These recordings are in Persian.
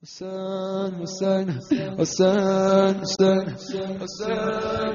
حسین حسین حسین حسین حسین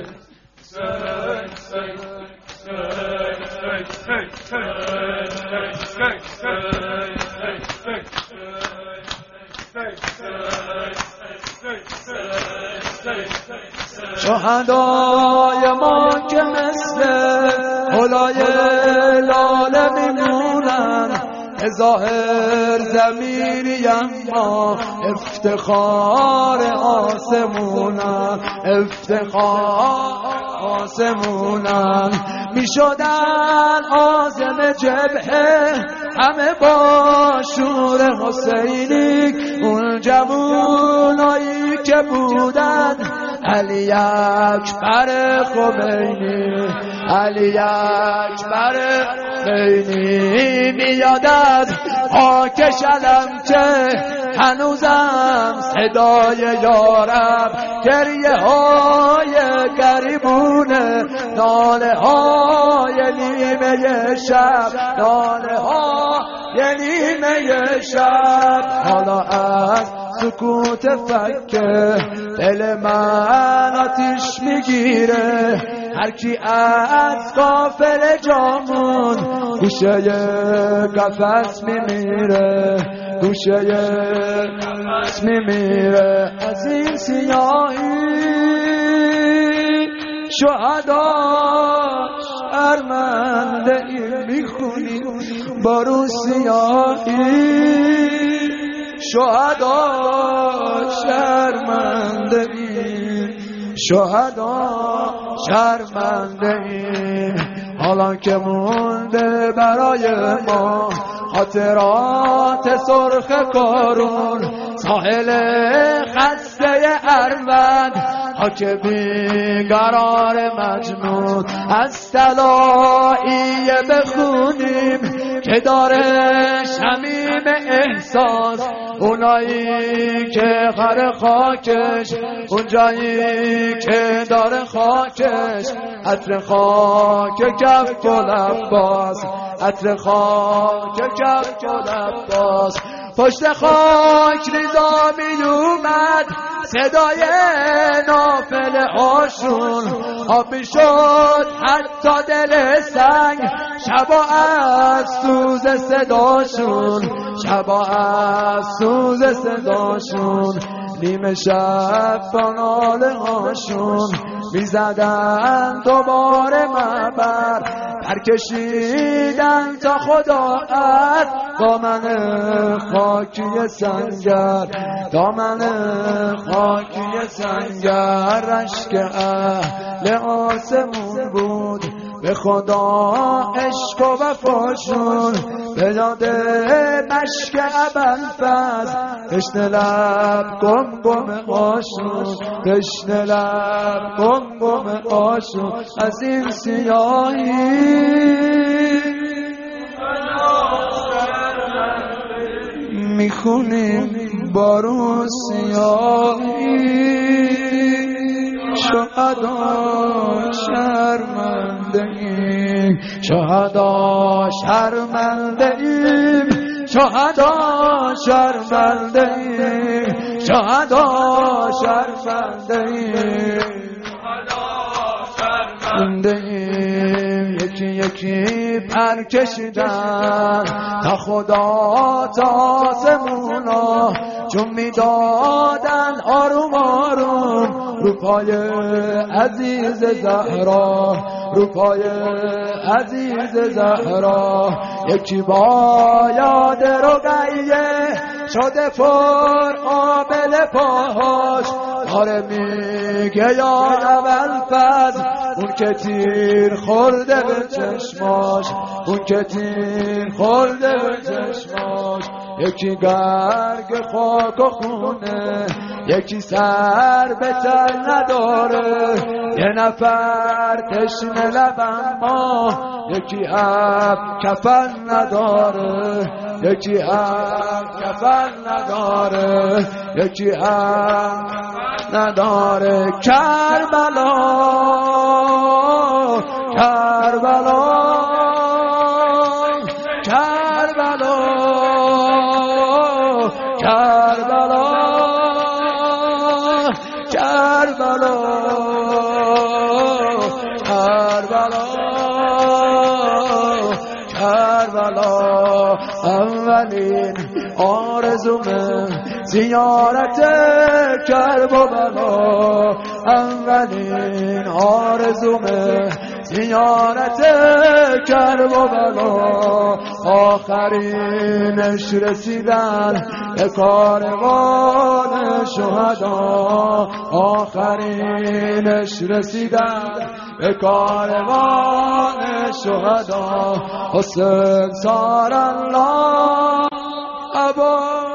شهدای ما که مثل هلای لاله میمونن، ظاهر زمینی اما افتخار آسمونن، افتخار آسمونن. میشدن عازم جبهه همه با شور حسینی، اون جوونایی که بودن علی اکبر خمینی، علی اکبر خمینی. میاد از خاک شلمچه هنوزم صدای یارب، گریه های گریبونه، ناله های نیمه شب، ناله های نیمه شب. حالا از سکوت فکه دل من آتیش میگیره، هر کی از قافل جامون گوشه قفس میمیره، گوشه قفس میمیره. از این سیاهی شهدا شرمنده ای میخونی، با رو سیاهی شهدا شرمنده ای، شهدا شرمنده ای. حالا که مونده برای ما خاطرات سرخ کارون، ساحل خسته اروند، خاک بیقرار مجنون. از طلاییه بخونیم که داره شمیم احساس، اونایی که خر خاکش، اونجایی که داره خاکش عطر خاک کف گل عباس، عطر خاک کف گل عباس. پشت خاک ریزا می اومد صدای نافله هاشون، آبی شد حتی دل سنگ شبا از سوز صداشون، شبا از سوز صداشون. نیمه شب با ناله هاشون میزدن دوباره مبر، برکشیدن تا خدا از دامن خاکی سنگر، دامن خاکی سنگر. رشک اهل آسمون بود به خدا عشق و وفاشون، به یاد مشک ابوالفضل تشنه لب گم گم آشون، تشنه لب گم گم آشون. از این سیاهی میخونیم بارو سیاهی، شهدا شرمنده ایم، شهدا شرمنده ایم، شهدا شرمنده ایم، شهدا شرمنده ایم، شرمنده ایم. یکی یکی پر کشیدن تا خدا تا آسمونا، چون میدادن آروم آروم رو پای عزیز زهرا، رو پای عزیز زهرا. یکی با یاد رقیه شده پر آبل پاهاش، داره میگه یا ابوالفضل اون که تیر خورده به چشماش، اون که تیر خورده به چشماش. یکی گرگ خاک و خونه، یکی سر به تن نداره، یه نفر تشنه لب اما یکی اب کفن نداره، یکی اب کفن نداره، یکی اب نداره. کربلا کربلا کربلا کربلا کربلا کربلا کربلا اولین آرزومه زیارت کرب و بلا اولین آرزومه زیارت کرب و بلا آخرینش رسیدن به کاروان شهدا آخرینش رسیدن به کاروان شهدا حسین سار الله ابا